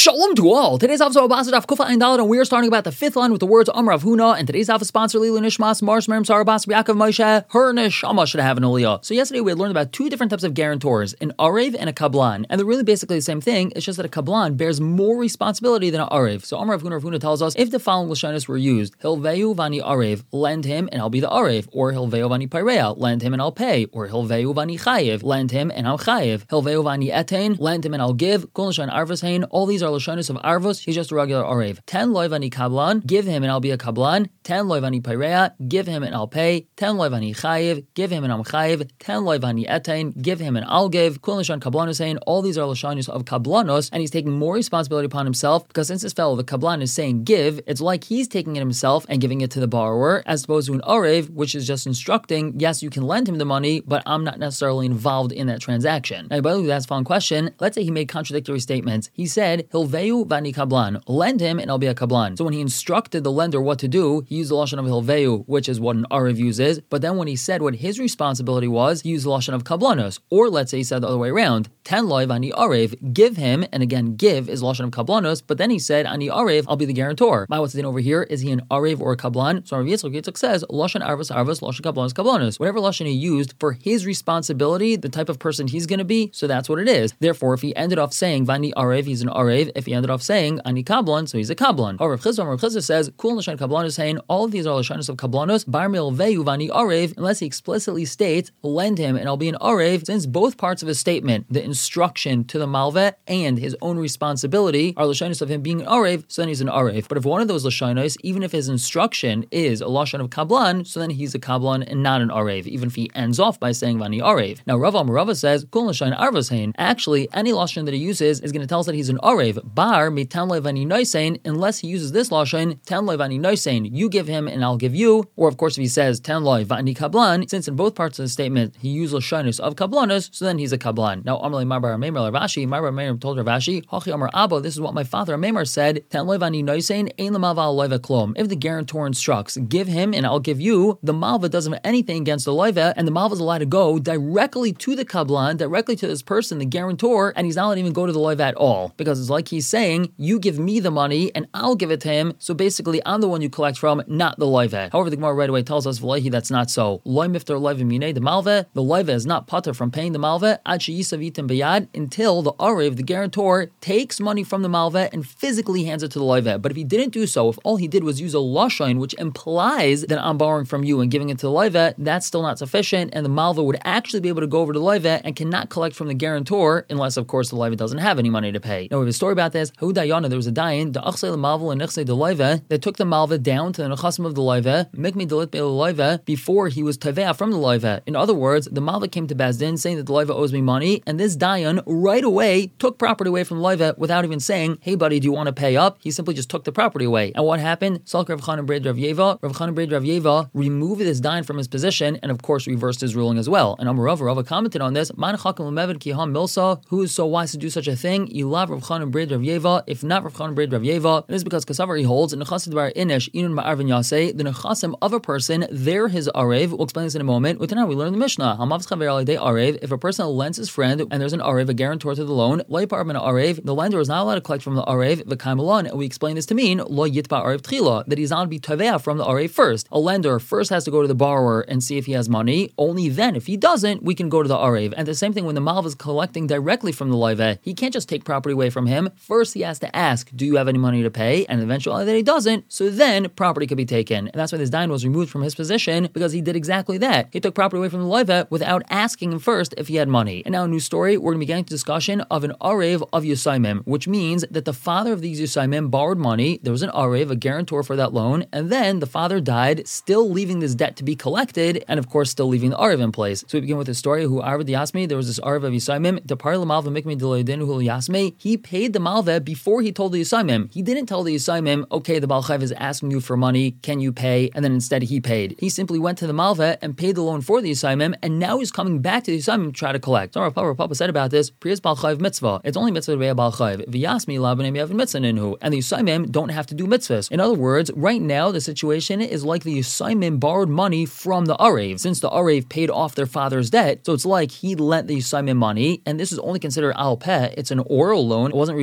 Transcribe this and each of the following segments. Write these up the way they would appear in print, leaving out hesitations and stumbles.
Shalom to all. Today's Avos Abbasid Kufa Ein Daled, and we are starting about the fifth line with the words Amar Rav Huna. And today's Avos sponsor Lilu Nishmas Mars Merim Sarabas Yaakov Moshe Her Neshama should have an aliyah. So yesterday we had learned about two different types of guarantors, an arev and a kablan, and they're really basically the same thing. It's just that a kablan bears more responsibility than an arev. So Amar Rav Huna tells us if the following lashonos were used: Hilveu vani arev, lend him and I'll be the arev, or Hilveu vani pairea, lend him and I'll pay, or Hilveu vani chayev, lend him and I'm chayev, Hilveu vani etain, lend him and I'll give. Kol lashan arvos hein. All these are lashonos of arvos. He's just a regular arev. 10 loy vani kablan, give him and I'll be a kablan. 10 loy vani pairea, give him and I'll pay. 10 loy vani chayev, give him and I'm chayev. 10 loy vani etain, give him and I'll give. Kol lashan kablanos hein. All these are lashonos of kablanos, and he's taking more responsibility upon himself because since this fellow, the kablan, is saying give, it's like he's taking it himself and giving it to the borrower, as opposed to an arev, which is just instructing, yes, you can lend him the money, but I'm not necessarily involved in that transaction. Now, by the way, that's a fun question. Let's say he made contradictory statements. He said, Hilveu vani kablan, lend him and I'll be a kablan. So when he instructed the lender what to do, he used the lashon of Hilveu, which is what an arev uses, but then when he said what his responsibility was, he used the lashon of kablanos. Or let's say he said the other way around, 10 loy vani arev, give him, and again, give is lashon of kablanos, but then he said, ani arev, I'll be the guarantor. What's the thing over here? Is he an arev or a kablan? So Rav Yitzchak says, lashon arvos, lashon kablanos, kablanos. Whatever lashon he used for his responsibility, the type of person he's going to be, so that's what it is. Therefore, if he ended off saying vani arev, he's an arev. If he ended off saying ani kablan, so he's a kablan. However, Rav Chizda says, kul lashon kablanos saying all of these are lashonos of kablanos, bar milveu vani arev, unless he explicitly states, lend him and I'll be an arev, since both parts of his statement, the instruction to the malveh and his own responsibility, are lashonos of him being an arev, so then he's an arev. But if one of those lashonos, even if his instruction is a lashon of kablan, so then he's a kablan and not an arev, even if he ends off by saying vani arev. Now Rav Amar says, kul lashon arvos hein. Actually, any lashon that he uses is going to tell us that he's an arev. Bar mitan loy vani noisein, unless he uses this lashon, ten loy vani noisein, you give him and I'll give you. Or of course, if he says ten loy vani kablan, since in both parts of the statement he used lashonos of kablanos, so then he's a kablan. Now Amalei Marbar Meimer Ravashi, Marbar Meimer told Ravashi, Hachi Amar Abba, this is what my father Meimer said, ten loy vani noisein, ein lemaval loyva klom. If the guarantor instructs, give him and I'll give you, the malva doesn't have anything against the loyva, and the malva is allowed to go directly to the kablan, directly to this person, the guarantor, and he's not allowed to even go to the loyva at all, because it's like he's saying, you give me the money and I'll give it to him, so basically I'm the one you collect from, not the loyva. However, the Gemara right away tells us, V'lehi, that's not so. Loy mifter loyva minei the malva, the loyva is not pater from paying the malva, ad sheyisav itim beyad, until the arev, the guarantor, takes money from the malva and physically hands it to the loyva. But if he didn't do so, if all he did was use a lashon, which implies that I'm borrowing from you and giving it to the loyva, that's still not sufficient, and the malva would actually be able to go over to the loyva and cannot collect from the guarantor, unless of course the loyva doesn't have any money to pay. Now we have a story about this. Hu dayana, there was a dayan, the achsei l'malva and nechsei the loyva, that took the malva down to the nechasim of the loyva, mikmi delit be'el loyva, before he was tavea from the loyva. In other words, the malva came to Bezdin saying that the loyva owes me money, and this dayan right away took property away from the loyva without even saying, hey buddy, do you want to pay up? He simply just took the property away. And what happened? Salk Rav Chanan Bred Rav Yeva, Rav Chanan Bred Rav Yeva removed this dayan from his position and of course reversed his ruling as well. And Amarav Rava commented on this, Man Chakam Lemevid Kiham Milsa, who is so wise to do such a thing? Ilav Rav Chanan Bred Rav Yeva, if not Rav Chanan Bred Rav Yeva, it is because Kasavar he holds, in Nechasim Dvar Inish, Inun Ma'arvin Yaseh, the Nechasim of a person, they're his arev. We'll explain this in a moment. With now we learn the Mishnah. Hamav Chaver Alidei Arev, if a person lends his friend and there's an arev, a guarantor to the loan, Lo Yipar Min Arev, the lender is not allowed to collect from the arev, V'kaim Alon, and we explain this to mean Lo Yitba Arev Tchila, that he's not to be Tavea from the arev first. A lender first has to go to the borrower and see if he has money. Only then, if he doesn't, we can go to the arev. And the same thing when the malva is collecting directly from the loyva, he can't just take property away from him. First, he has to ask, do you have any money to pay? And eventually that he doesn't, so then property could be taken. And that's why this dayan was removed from his position, because he did exactly that. He took property away from the loyva without asking him first if he had money. And now a new story, we're going to be getting to discussion of an arev of Yusaimim, which means that the father of these Yusaimim borrowed money, there was an arev, a guarantor for that loan, and then the father died, still leaving this debt to be collected, and of course still leaving the arev in place. So we begin with the story, who Arvad Yasmi, there was this arev of Yusaimim, the Parla Malva Mikmi Deloidin Hul Yasmi, he paid the malva before he told the Yusaimim. He didn't tell the Yusaimim, okay, the Baal Chayv is asking you for money, can you pay? And then instead he paid. He simply went to the malva and paid the loan for the Yusaimim, and now he's coming back to the Yusaimim to try to collect. So Rav Papa said about this, Priyas Baal Chayv mitzvah. It's only mitzvah to be a Baal Chayv. V'yasmi labanim yav mitzvah ninhu. And the Yusaimim don't have to do mitzvahs. In other words, right now the situation is like the Yusaimim borrowed money from the Arev. Since the Arev paid off their father's debt, so it's like he lent the Yusaimim money, and this is only considered al peh. It's an oral loan. It wasn't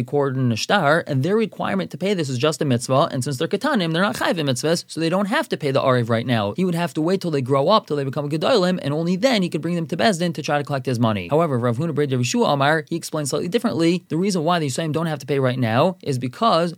recorded in a shtar, and their requirement to pay this is just a mitzvah, and since they're katanim, they're not chayv in mitzvahs, so they don't have to pay the arev right now. He would have to wait till they grow up, till they become a gedolim, and only then he could bring them to Beis Din to try to collect his money. However, Rav Huna Bar Yeshua Amar, he explains slightly differently. The reason why the Yisraelim don't have to pay right now is because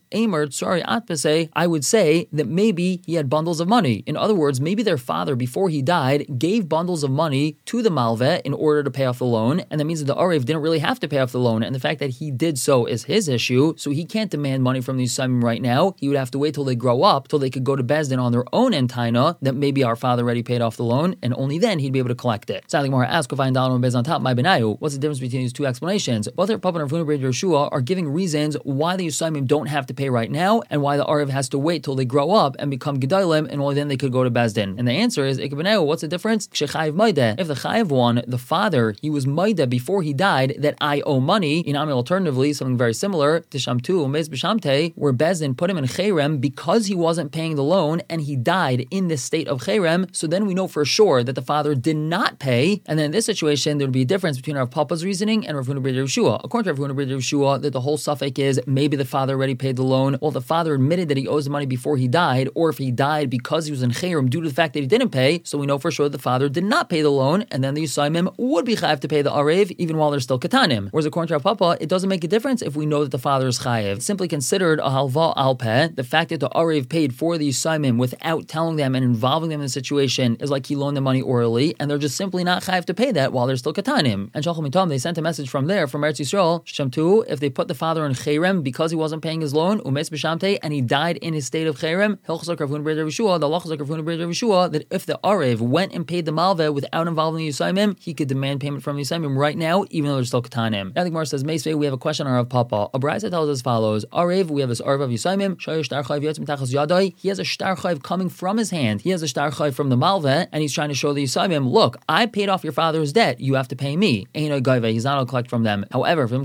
I would say that maybe he had bundles of money. In other words, maybe their father, before he died, gave bundles of money to the malveh in order to pay off the loan, and that means that the arev didn't really have to pay off the loan, and the fact that he did so is his issue, so he can't demand money from the Yisraelim right now. He would have to wait till they grow up, till they could go to Beis Din on their own and taina that maybe our father already paid off the loan, and only then he'd be able to collect it. So the Gemara asks, what's the difference between these two explanations? Both Rav Papa and Rav Huna Bar Yeshua are giving reasons why the Yisraelim don't have to pay right now, and why the arev has to wait till they grow up and become gedolim, and only then they could go to Beis Din. And the answer is, what's the difference? If the chayiv one, the father, he was maida before he died that I owe money, alternatively, something very similar, Tishamtu, Umez B'Shamte, where Beis Din put him in Cherem because he wasn't paying the loan, and he died in this state of Cherem, so then we know for sure that the father did not pay, and then in this situation, there would be a difference between Rav Papa's reasoning and Rav Huna Bar Yeshua. According to Rav Huna Bar Yeshua, that the whole suffix is maybe the father already paid the loan, or the father admitted that he owes the money before he died, or if he died because he was in Cherem due to the fact that he didn't pay, so we know for sure the father did not pay the loan, and then the Yisraelim would be chayiv to pay the arev even while they're still katanim. Whereas according to Rav Papa, it doesn't make a difference if we know that the father is chayiv. It's simply considered a halva al peh. The fact that the arev paid for the Yisraelim without telling them and involving them in the situation is like he loaned the money orally, and they're just simply not chayiv to pay that while they're still katanim. And Shalchim Mitam, they sent a message from there, from Eretz Yisrael, Shamtu, if they put the father in Cherem because he wasn't paying his loan, Umes B'Shamte, and he died in his state of Cherem, Hilchos Rav Huna Bar Yeshua, the Lachos Rav Huna Bar Yeshua, that if the arev went and paid the malveh without involving the Yisraelim, he could demand payment from the Yisraelim right now, even though they're still katanim. Now the Gemara says, Meisvei, we have a question on Rav Papa. A brayso tells us as follows: arev, we have this arev of Yisraelim, Shoyer Shtar Chayv Yotz Mitachas Yadai. He has a Shtar Chayv coming from his hand. He has a Shtar Chayv from the malveh, and he's trying to show the Yisraelim, look, I paid off your father's debt, you have to pay me. Ain't gaiva, he's not going to collect from them. However, if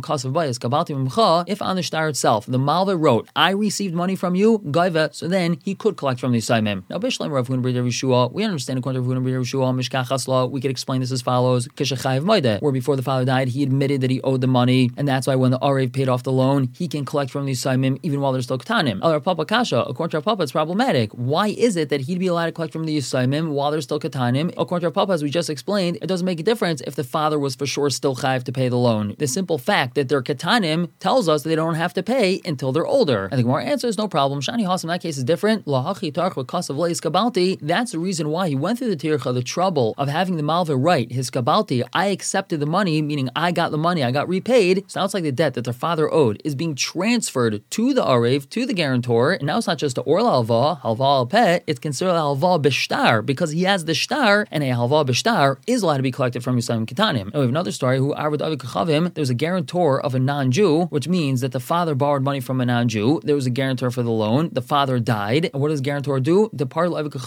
on the Shtar itself, the malveh wrote, I received money from you, gaiva, so then he could collect from the Yisraelim. Now, Bishlam Rav Huna Bar Yeshua, we understand according to Rav Huna Bar Yeshua, Mishkach Hasla, we could explain this as follows: Kishachayiv Maida, where before the father died, he admitted that he owed the money, and that's why when the arev paid off the loan, he can collect from the Yisraelim even while they're still katanim. Al Rav Papa Kasha, according to Rav Papa, it's problematic. Why is it that he'd be allowed to collect from the Yisraelim while they're still katanim? According to Rav Papa, as we just explained, it doesn't make a difference if the father was for sure still chayiv to pay the loan. The simple fact that they're katanim tells us that they don't have to pay until they're older. And the Gemara answers, no problem. Shani Hasim, in that case is different. That's the reason why he went through the tircha, the trouble of having the malveh write his kabalti. I accepted the money, meaning I got the money, I got repaid. So now it's like the debt that their father owed is being transferred to the arev, to the guarantor, and now it's not just a orla halva al peh, it's considered halva b'shtar, because he has the shtar, and a halva b'shtar is allowed to be collected from Yisraelim Ketanim. Now we have another story, who Arvad Avi Kachavim, there's a guarantor of a non-Jew, which means that the father borrowed money from a non-Jew, there was a guarantor for the loan, the father died, and what does the guarantor do? He paid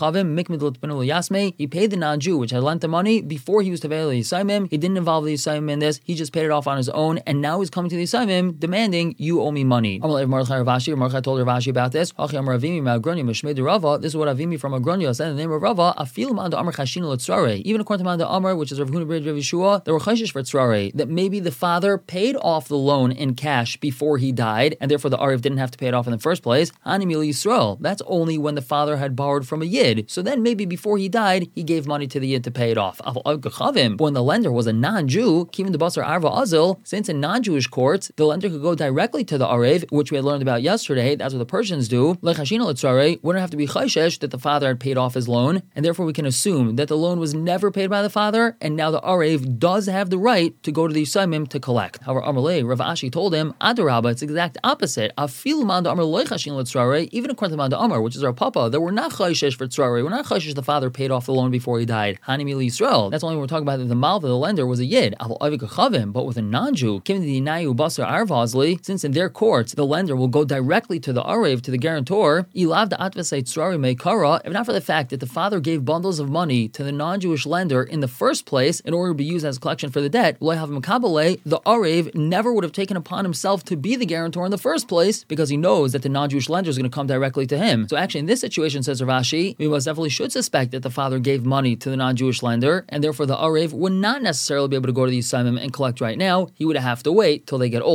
the non-Jew, which had lent the money, before he was to pay the Yisraelim. He didn't involve the Yisraelim in this, he just paid it off on his own, and now he's coming to the Yisraelim demanding, you owe me money. Mordechai told Rav Ashi about this. This is what Avimi from Agronia said in the name of Rava. Even according to Manda Amar, which is Rav Huna Bar Yeshua, there were chayshish for tzrarei, that maybe the father paid off the loan in cash before he died, and therefore the arev didn't have to pay it off in the first place. Hanimil Yisrael. That's only when the father had borrowed from a yid. So then maybe before he died, he gave money to the yid to pay it off. When the lender was a non-Jew, Kivin the Basar Arva Azil, since in non-Jewish courts, the lender could go directly to the arev, which we had learned about yesterday. That's what the Persians do. Lechashina l'tzarei, wouldn't have to be chayshesh that the father had paid off his loan, and therefore we can assume that the loan was never paid by the father, and now the arev does have the right to go to the Yisraelim to collect. However, Amalei, Rav Ashi told him, Adarabba, it's the exact opposite. Afil Manda Amar loichashin l'tzarei, even according to Manda Amar, which is our papa, that we're not chayshesh for tzarei. We're not chayshesh the father paid off the loan before he died. Hanimil Yisrael. That's only when we're talking about that the malva, the lender, was a yid. But with a non-Jew, since in their courts the lender will go directly to the arev, to the guarantor, if not for the fact that the father gave bundles of money to the non-Jewish lender in the first place in order to be used as a collection for the debt, the arev never would have taken upon himself to be the guarantor in the first place, because he knows that the non-Jewish lender is going to come directly to him. So actually in this situation, says Rav Ashi, we most definitely should suspect that the father gave money to the non-Jewish lender, and therefore the arev would not necessarily be able to go to the Yisraelim and collect right now. He would have to wait till they get older. And continues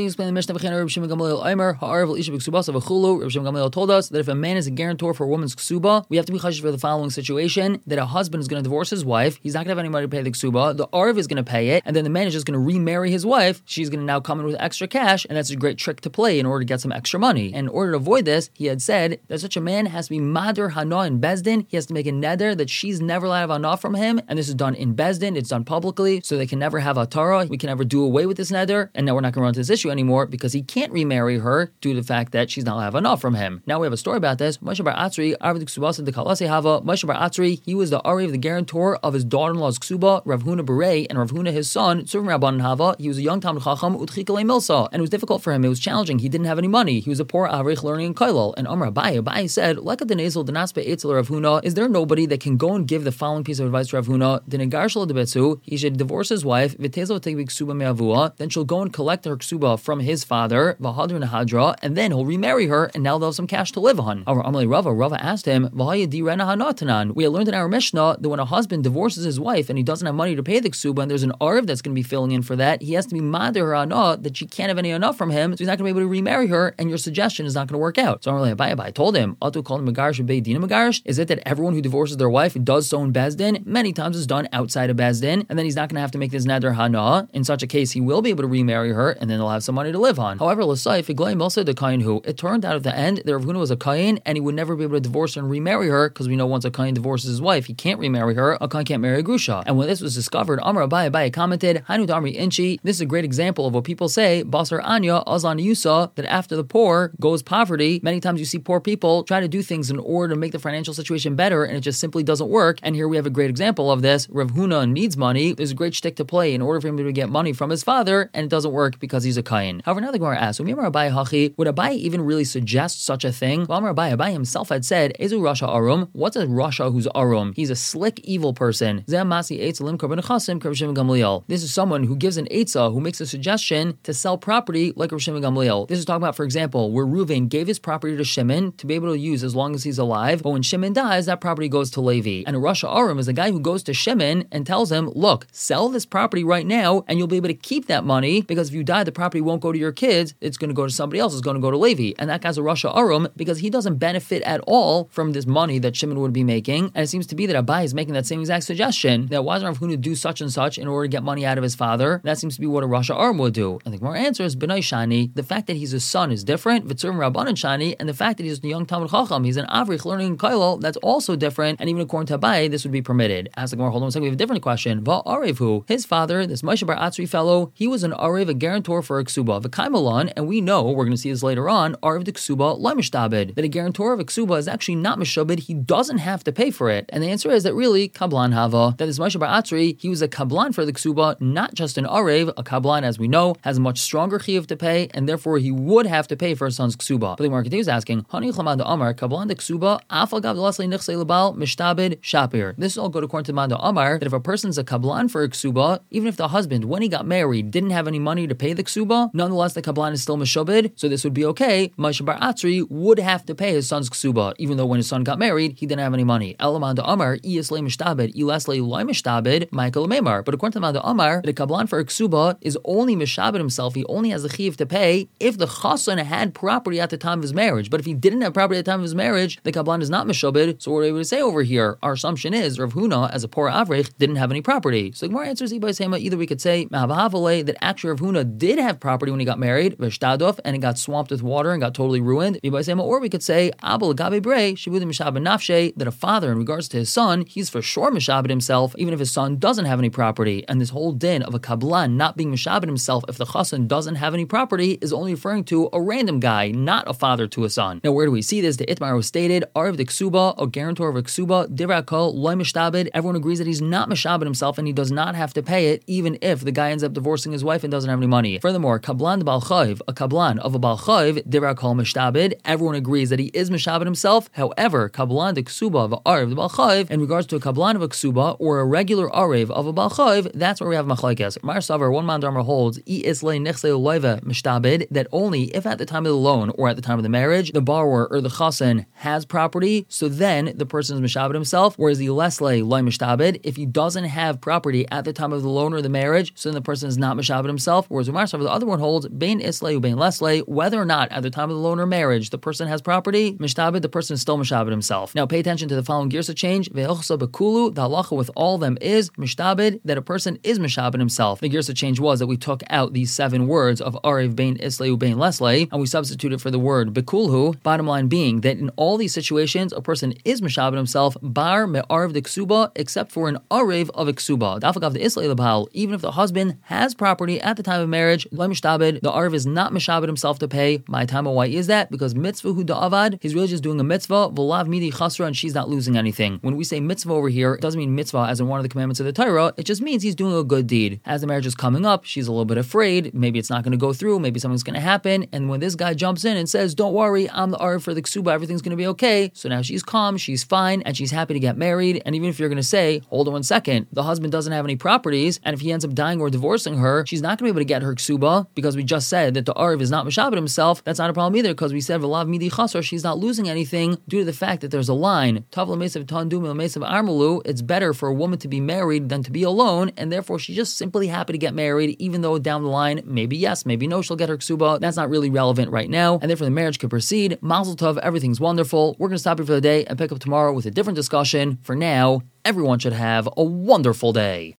continuing to explain the Mishnah, Reb Shimon Gamliel Omer, Ha'arav Isha B'Ksubasa V'chulu. Reb Shimon Gamliel told us that if a man is a guarantor for a woman's ksuba, we have to be chashish for the following situation: that a husband is going to divorce his wife, he's not going to have any money to pay the ksuba, the Arav is going to pay it, and then the man is just going to remarry his wife. She's going to now come in with extra cash, and that's a great trick to play in order to get some extra money. And in order to avoid this, he had said that such a man has to be Mader Hana in Bezdin. He has to make a neder that she's never allowed to have Hana from him, and this is done in Bezdin, it's done publicly, so they can never have a Torah. We can never do away with this neder, and now we're not going to run into this issue anymore because he can't remarry her due to the fact that she's not allowed to have Hana from him. Now we have a story about this. Moshe Bar Atzri, Moshe Bar Atzri, he was the Ari of the guarantor of his daughter-in-law's ksuba, Rav Huna Berei, and Rav Huna, his son, Tzuvim Rabban Hava. He was a young Talmid Chacham, Utchikale Milsa, and it was difficult for him. It was challenging. He didn't have any money. He was a poor Avrich learning in Kailal. And Amar Abai said, like a Denazel Denaspe Eitzel Rav Huna, is there nobody that can go and give the following piece of advice to Rav Huna? Denegarshal Debetsu, he should divorce his wife, Vitezel Tegbi Ksuba Me'avua, then she'll go and collect her ksuba from his father, Vahadr Nahadra, and then he'll remarry her, and now they'll have some cash to live on. Our Amalei Rava asked him, we had learned in our Mishnah that when a husband divorces his wife and he doesn't have money to pay the ksuba, and there's an Arv that's going to be filling in for that, he has to be Mader her Hana, that she can't have any Hana from him, so he's not going to be able to remarry her, and your suggestion is not going to work out. So Abai told him, is it that everyone who divorces their wife does so in Bezdin? Many times it's done outside of Bezdin, and then he's not going to have to make this Neder Hana. In such a case, he will be able to remarry her, and then they'll have some money to live on. However, it turned out at the end that Rav Huna was a Kayin, and he would never be able to divorce her and remarry her, because we know once a Kayin divorces his wife, he can't remarry her. A Kayin can't marry a Grusha. And when this was discovered, Amar Abai commented, Hainu Damri Inchi, this is a great example of what people say, Basar Anya, Azan Yusa, that after the poor goes poverty. Many times you see poor people try to do things in order to make the financial situation better, and it just simply doesn't work. And here we have a great example of this. Rav Huna needs money. There's a great shtick to play in order for him to get money from his father, and it doesn't work because he's a Kayin. However, now the Gemara asks, would Abai even really suggest such a thing? Well, Abai himself had said, Ezu Rasha Arum, what's a Rasha who's Arum? He's a slick, evil person. This is someone who gives an Eitzah, who makes a suggestion to sell property like Rav Shimon Gamliel. This is talking about, for example, where Reuven gave his property to Shimon to be able to use as long as he's alive, but when Shimon dies, that property goes to Levi. And a Rasha Arum is a guy who goes to Shimon and tells him, look, sell this property right now, and you'll be able to keep that money, because if you die, the property won't go to your kids, it's going to go to somebody else, it's going to go to Levi. And that guy's a Rasha Arum, because he doesn't benefit at all from this money that Shimon would be making. And it seems to be that Abai is making that same exact suggestion, that why is Rav Huna do such and such in order to get money out of his father? That seems to be what a Rasha Arum would do. And the Gemara answer is, B'nai Shani, the fact that he's a son is different, V'tzurim Rabbanan Shani, and the fact that he's a young Talmid Chacham, he's an Avrich learning in Kailal, that's also different, and even according to Abai, this would be permitted. Ask the Gemara, hold on a second, we have a different question. Va'arevu, his father, this Moshe Bar Atzri fellow, he was an Arev, a guarantor for a Ksuba, V'kaimalan, and we know, we're going to see this later on, Arev de Ksuba, la mishtabed, that a guarantor of a Ksuba is actually not mishabed, he doesn't have to pay for it. And the answer is that really, Kablan Hava, that this Moshe Bar Atzri, he was a Kablan for the Ksuba, not just an Arev. A Kablan, as we know, has a much stronger chiyuv to pay, and therefore he would have to pay for his son's Ksuba. But the Gemara continues asking, Hani Chlamad Amar, Kablan de Ksuba, Afal Gav Lasli Nichse Lebal, Mishtabed, Shapir. This is all good according to Manda Amar, that if a person's a Kablan for a Ksuba, even if the husband, when he got married, didn't have any money to pay the Ksuba, nonetheless the Kablan is still Mishabed, so this would be okay. Moshe Bar Atzri would have to pay his son's Ksuba, even though when his son got married, he didn't have any money. Elamanda Amar, Iasle Mishtabed, Ilasle Loy Mishtabed, Michael Memar. But according to Manda Amar, the Kablan for a Ksuba is only Mishabed himself, he only has the chiyuv to pay if the Chassan had property at the time of his marriage. But if he didn't have property at the time of his marriage, the Kablan is not Mishabed. So what are we able to say over here? Our assumption is Rav Huna, as a poor Avrich, didn't have any property. So the Gemara answers either we could say that actually Rav Huna did have property when he got married, Veshtadov, and it got swamped with water and got totally ruined. Or we could say that a father, in regards to his son, he's for sure Mishabed himself, even if his son doesn't have any property. And this whole din of a Kablan not being Mishabed himself if the Chassan doesn't have any property is only referring to a random guy, not a father to a son. Now, where do we see this? The Itmar was stated, Arv the Ksuba, a guarantor of a Ksuba, Divrakol, Loy Mishtabed. Everyone agrees that he's not Mishabed himself and he does not have to pay it, even if the guy ends up divorcing his wife and doesn't have any money. Furthermore, Kablan de Balchayv, a Kablan of a Balchayv, Divrakol Mishtabed. Everyone agrees that he is Mishabed himself. However, Kablan de Ksuba of a Arv de Balchayv, in regards to a Kablan of a Ksuba or a regular Arv of a Balchayv, that's where we have Machlekes. Mar Savar, one man Dharma holds, that only if at the time of the loan or at the time of the marriage, the borrower or the chassan has property, so then the person is mishabed himself, whereas the leslei loy mishtabed, if he doesn't have property at the time of the loan or the marriage, so then the person is not mishabed himself, whereas the other everyone holds bein islay ubein leslay, whether or not at the time of the loan or marriage the person has property, mishtabed, the person is still mishabed himself. Now pay attention to the following girsa change. Ve'ilchsa bekulu, the halacha with all of them is mishtabed, that a person is mishabed himself. The girsa change was that we took out these 7 words of arev bein islay ubein leslay and we substituted for the word bekulhu. Bottom line being that in all these situations a person is mishabed himself bar me'arev de ksuba, except for an arev of ksuba. Dafakav the islay lebal, even if the husband has property at the time of marriage, the arev is not mishabed himself to pay. My time, why is that? Because mitzvah hu da'avad, he's really just doing a mitzvah, v'lav midi chasra, and she's not losing anything. When we say mitzvah over here, it doesn't mean mitzvah as in one of the commandments of the Torah, it just means he's doing a good deed. As the marriage is coming up, she's a little bit afraid, maybe it's not going to go through, maybe something's going to happen, and when this guy jumps in and says, don't worry, I'm the arev for the ksuba, everything's going to be okay, so now she's calm, she's fine, and she's happy to get married. And even if you're going to say, hold on 1 second, the husband doesn't have any properties, and if he ends up dying or divorcing her, she's not going to be able to get her ksuba, because we just said that the arev is not mishabed himself. That's not a problem either, because we said v'lav midi chasar, she's not losing anything due to the fact that there's a line. Tav l'mesav tandum l'mesav armulu. It's better for a woman to be married than to be alone, and therefore she's just simply happy to get married, even though down the line, maybe yes, maybe no, she'll get her ksuba. That's not really relevant right now, and therefore the marriage could proceed. Mazel tov, everything's wonderful. We're going to stop here for the day and pick up tomorrow with a different discussion. For now, everyone should have a wonderful day.